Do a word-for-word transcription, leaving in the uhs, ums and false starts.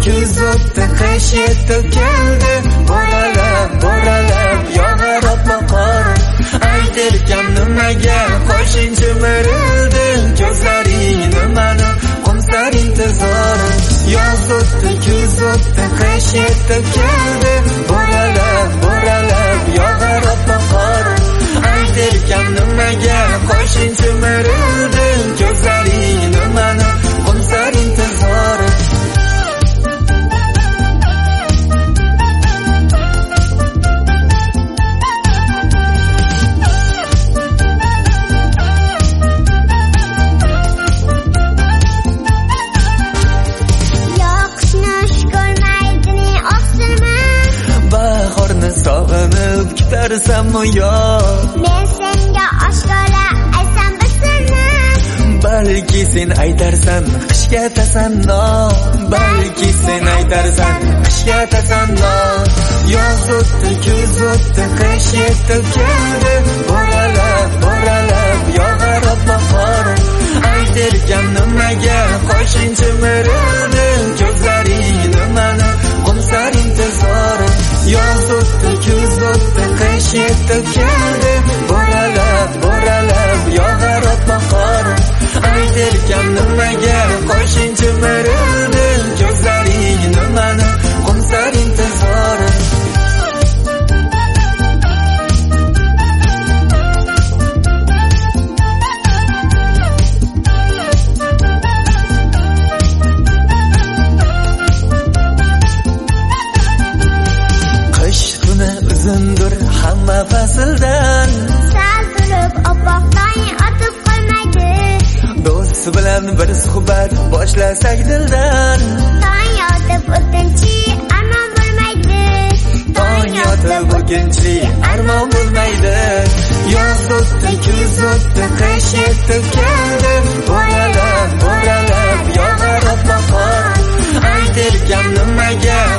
kuz o'tdi, qish yetib keldi. Boralab, boralab yog'ar oppoq qor. Aytirkan nimaga qo'shing chimirildi. Ko'zlaring nimani qumsar intizor. Yoz o'tdi, kuz o'tdi, qish yetib keldi. Boralab, boralab yog'ar oppoq qor. Aytirkan nimaga qo'shing chimirildi. Ko'zlaring nimani qumsar intizor. Sog'inib kutarsammi yo? Men senga oshkora aytsam bir sirni. Balki sen aytarsan qishga tasanno. Balki sen aytarsan qishga tasanno. Yoz o'tdi, kuz o'tdi, qish yetib keldi. Boralab, boralab yog'ar oppoq qor. Aytirkan nimaga qo'shing chimirildi. Ko'zlaring nimani qumsar intizor. Yoz o'tdi, kuz o'tdi, qish yetib keldi. Boralab, boralab yog'ar oppoq qor. Aytirkan nimaga qo'shing chimirildi. Ko'zlaring nimani qumsar intizor. Uzundur hamma fasldan. Sal turib oppoq tong otib qolmaydi. Do'st bilan bir suhbat boshlasak dildan. Tong yotib o'tinchi armon bo'lmaydi. Tong yotib o'tinchi armon bo'lmaydi. Yoz o'tdi, kuz o'tdi, qish yetib keldi. Boralab, boralab yog'ar oppoq qor. Aytirkan nimaga